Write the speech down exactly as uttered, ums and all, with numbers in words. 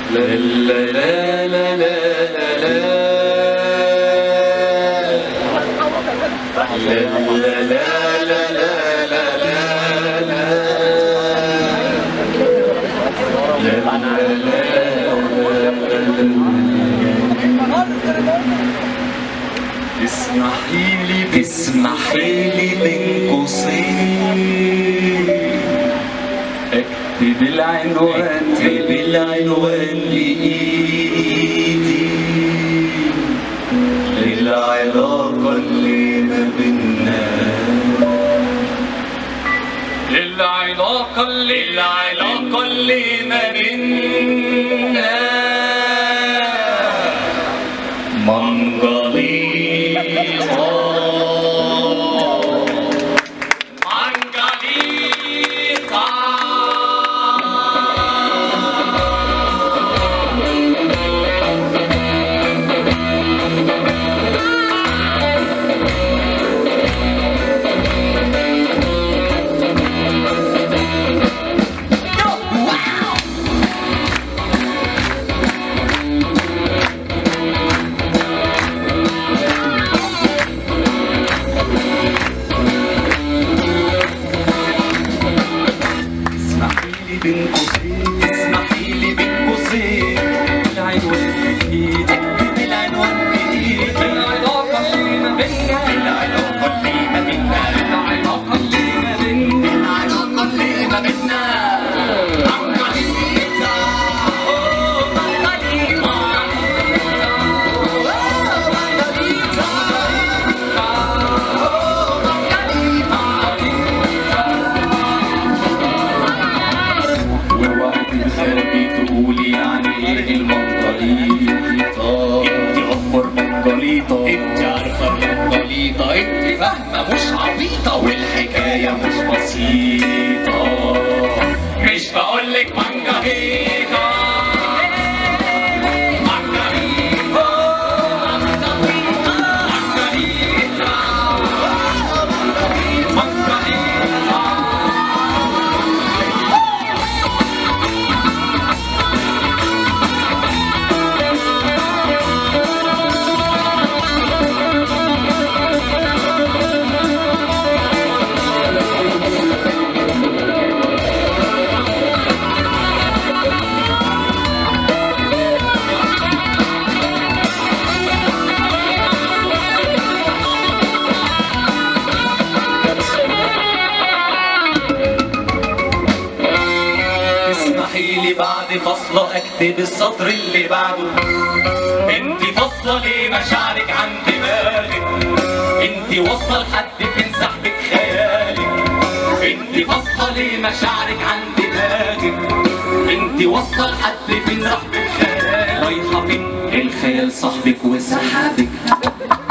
لا لا لا لا لا لا اسمحيلي اسمحيلي بين قوسين اكتب العنوان اكتب العنوان بايدي للعلاقة اللي ما بينا للعلاقة اللي العلاقة اللي ما بينا منجليطة بين قوسين اسمحيلي بين قوسين العنوان بايدي اكتب العنوان بايدي العلاقة اللي ما بينا العلاقة اللي ما بينا العلاقة اللي ما بينا العلاقة اللي ما بينا مانجاليتا اوه مانجاليتا اوه مانجاليتا اوه مانجاليتا تقولي يعني ايه المنجليطة انت اكبر منجليطة انت عارفة المنجليطة انت فاهمة مش عبيطة والحكاية مش بسيطة مش بقولك منجليطة اسمحيلي بعد فصلة اكتب السطر اللي بعده انت فاصلة ليه مشاعرك عن دماغك انت واصلة لحد فين سحبك خيالك انت فاصلة ليه مشاعرك عن دماغك انت واصلة لحد فين سحبك خيالك رايحة فين الخيال صاحبك وسحبك